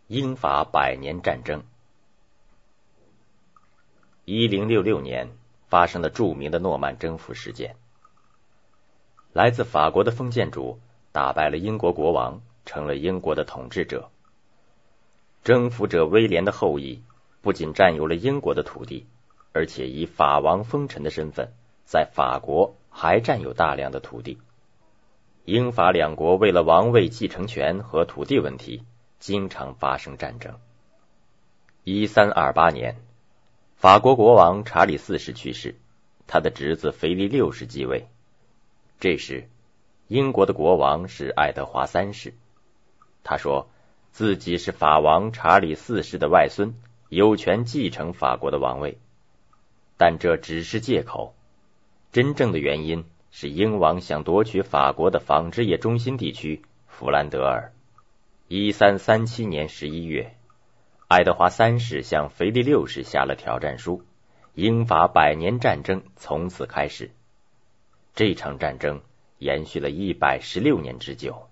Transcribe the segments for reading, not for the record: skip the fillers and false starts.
英法百年战争。1066年发生了著名的诺曼征服事件。来自法国的封建主打败了英国国王，成了英国的统治者。征服者威廉的后裔不仅占有了英国的土地，而且以法王封臣的身份，在法国还占有大量的土地。英法两国为了王位继承权和土地问题，经常发生战争。1328年，法国国王查理4世去世，他的侄子腓力6世继位。这时，英国的国王是爱德华3世。他说自己是法王查理4世的外孙，有权继承法国的王位。但这只是借口，真正的原因是英王想夺取法国的纺织业中心地区弗兰德尔。1337年11月，爱德华3世向腓力6世下了挑战书，英法百年战争从此开始。这场战争延续了116年之久。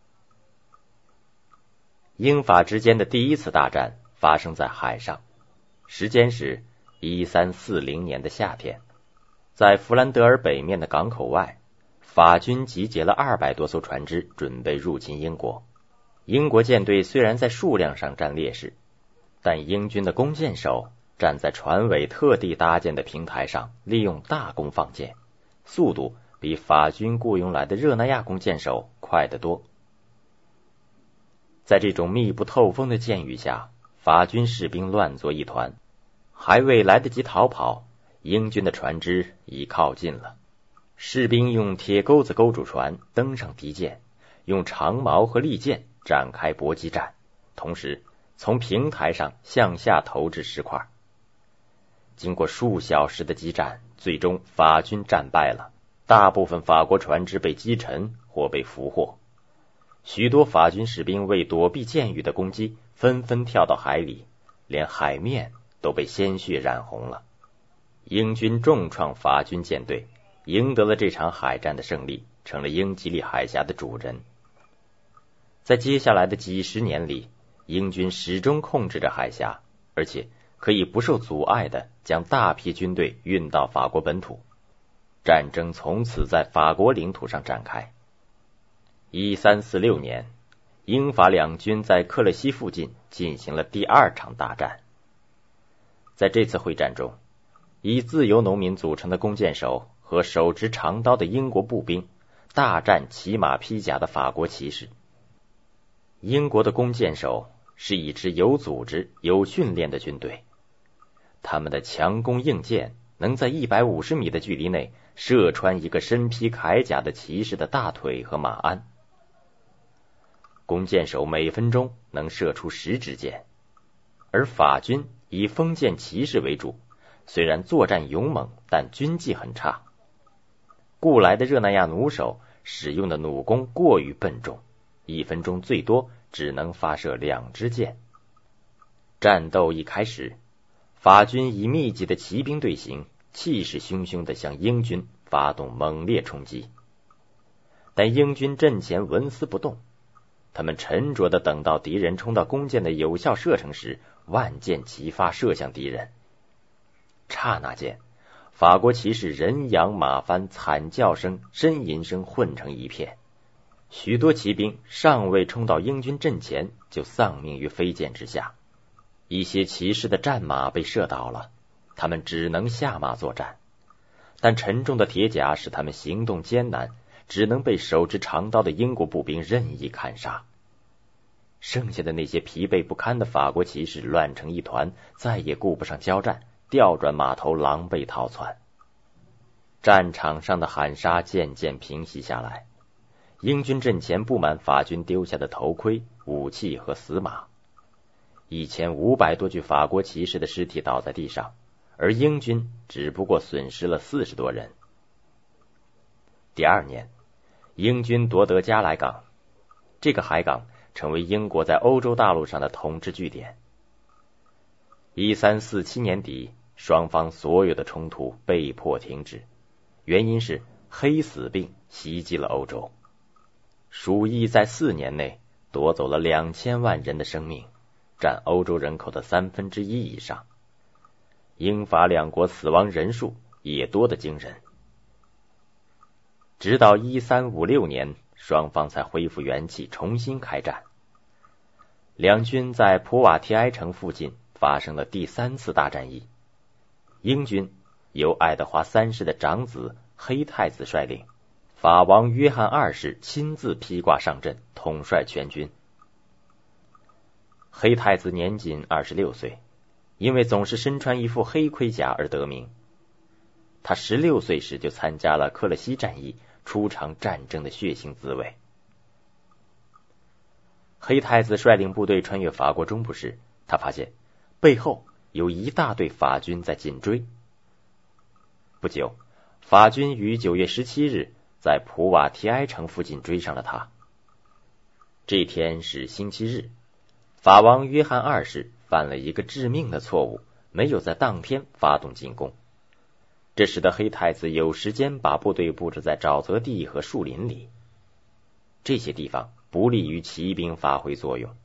英法之间的第一次大战发生在海上，时间是1340年的夏天。在弗兰德尔北面的港口外，法军集结了200多艘船只，准备入侵英国。英国舰队虽然在数量上占劣势，但英军的弓箭手站在船尾特地搭建的平台上，利用大弓放箭，速度比法军雇佣来的热那亚弓箭手快得多。在这种密不透风的箭雨下，法军士兵乱作一团，还未来得及逃跑，英军的船只已靠近了。士兵用铁钩子勾住船，登上敌舰，用长矛和利剑展开搏击战，同时从平台上向下投掷石块。经过数小时的激战，最终法军战败了，大部分法国船只被击沉或被俘获。许多法军士兵为躲避箭雨的攻击，纷纷跳到海里，连海面都被鲜血染红了。英军重创法军舰队，赢得了这场海战的胜利，成了英吉利海峡的主人。在接下来的几十年里，英军始终控制着海峡，而且可以不受阻碍地将大批军队运到法国本土。战争从此在法国领土上展开。1346年，英法两军在克勒西附近进行了第2场大战。在这次会战中，以自由农民组成的弓箭手和手持长刀的英国步兵大战骑马披甲的法国骑士。英国的弓箭手是一支有组织、有训练的军队，他们的强弓硬箭能在150米的距离内射穿一个身披铠甲的骑士的大腿和马鞍。弓箭手每分钟能射出10支箭，而法军以封建骑士为主，虽然作战勇猛，但军纪很差。雇来的热那亚弩手使用的弩弓过于笨重，1分钟最多只能发射2支箭。战斗一开始，法军以密集的骑兵队形，气势汹汹地向英军发动猛烈冲击。但英军阵前纹丝不动，他们沉着地等到敌人冲到弓箭的有效射程时，万箭齐发射向敌人。刹那间，法国骑士人仰马翻，惨叫声、呻吟声混成一片。许多骑兵尚未冲到英军阵前，就丧命于飞箭之下。一些骑士的战马被射倒了，他们只能下马作战，但沉重的铁甲使他们行动艰难，只能被手持长刀的英国步兵任意砍杀。剩下的那些疲惫不堪的法国骑士乱成一团，再也顾不上交战，调转马头狼狈逃窜。战场上的喊杀渐渐平息下来，英军阵前布满法军丢下的头盔、武器和死马。1500多具法国骑士的尸体倒在地上，而英军只不过损失了40多人。第2年，英军夺得加莱港，这个海港成为英国在欧洲大陆上的统治据点。1347年底，双方所有的冲突被迫停止，原因是黑死病袭击了欧洲。鼠疫在4年内夺走了2000万人的生命， 占欧洲人口的1/3以上，英法两国死亡人数也多得惊人。直到1356年，双方才恢复元气，重新开战。两军在普瓦提埃城附近发生了第3次大战役，英军由爱德华3世的长子黑太子率领，法王约翰2世亲自披挂上阵，统帅全军。黑太子年仅26岁，因为总是身穿一副黑盔甲而得名。他16岁时就参加了克勒西战役，初尝战争的血腥滋味。黑太子率领部队穿越法国中部时，他发现背后有一大队法军在紧追。不久，法军于9月17日在普瓦提埃城附近追上了他。这天是星期日，法王约翰2世犯了一个致命的错误，没有在当天发动进攻。这使得黑太子有时间把部队布置在沼泽地和树林里，这些地方不利于骑兵发挥作用。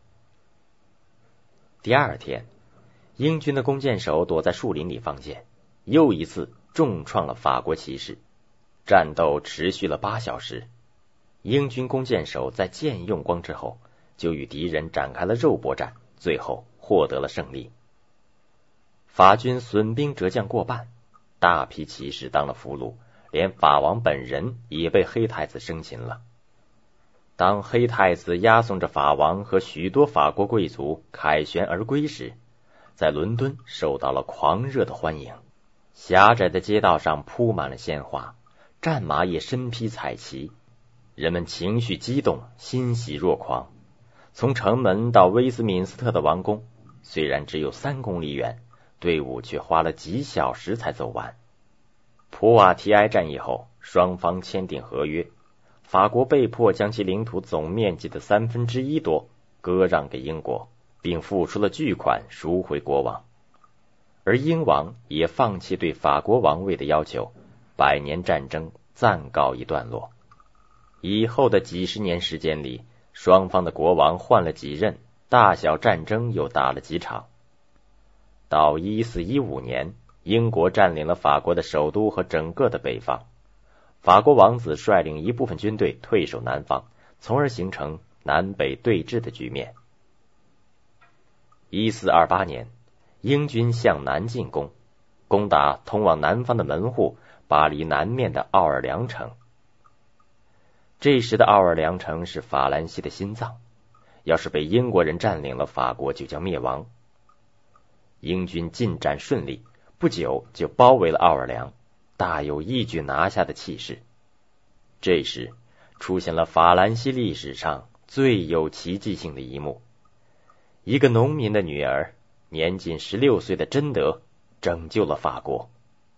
第二天，英军的弓箭手躲在树林里放箭，又一次重创了法国骑士。战斗持续了8小时，英军弓箭手在箭用光之后，就与敌人展开了肉搏战，最后获得了胜利。法军损兵折将过半，大批骑士当了俘虏，连法王本人也被黑太子生擒了。当黑太子押送着法王和许多法国贵族凯旋而归时，在伦敦受到了狂热的欢迎。狭窄的街道上铺满了鲜花，战马也身披彩旗，人们情绪激动，欣喜若狂。从城门到威斯敏斯特的王宫，虽然只有3公里远，队伍却花了几小时才走完。普瓦提埃战役后，双方签订合约，法国被迫将其领土总面积的1/3多割让给英国，并付出了巨款赎回国王。而英王也放弃对法国王位的要求，100年战争暂告一段落。以后的几十年时间里，双方的国王换了几任，大小战争又打了几场。到1415年，英国占领了法国的首都和整个的北方，法国王子率领一部分军队退守南方，从而形成南北对峙的局面。1428年，英军向南进攻，攻打通往南方的门户巴黎南面的奥尔良城。这时的奥尔良城是法兰西的心脏，要是被英国人占领了，法国就将灭亡。英军进展顺利，不久就包围了奥尔良，大有一举拿下的气势。这时出现了法兰西历史上最有奇迹性的一幕，一个农民的女儿，年仅16岁的贞德拯救了法国。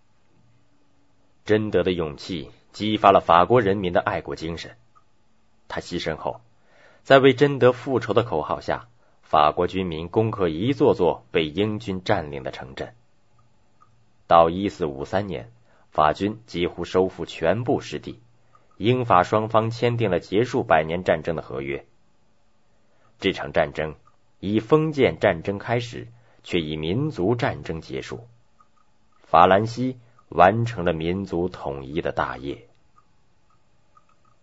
贞德的勇气激发了法国人民的爱国精神。他牺牲后，在为贞德复仇的口号下，法国军民攻克一座座被英军占领的城镇。到1453年，法军几乎收复全部失地，英法双方签订了结束100年战争的合约。这场战争以封建战争开始，却以民族战争结束。法兰西完成了民族统一的大业。